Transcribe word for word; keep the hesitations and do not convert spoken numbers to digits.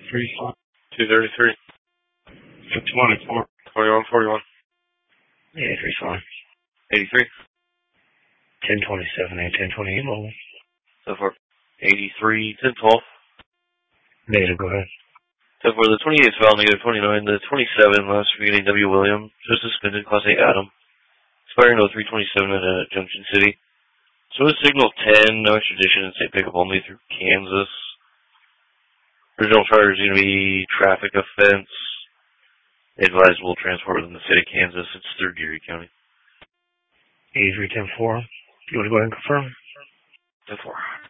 Three, two thirty-three. twenty-four. twenty-one forty-one. eighty-three Swan. eighty-three. ten twenty-seven, eight ten twenty mobile. So far. eighty-three, ten twelve. Negative, go ahead. So for the twenty-eight foul, negative twenty-nine. The twenty-seven, last beginning W. William, just suspended, Class A Adam. Expiring oh three twenty-seven at uh, Junction City. So it's Signal ten, no extradition, and state pickup only through Kansas. Original charge is going to be traffic offense. Advisable transport within the state of Kansas. It's through Geary County. eighty-three ten four. You want to go ahead and confirm? ten four.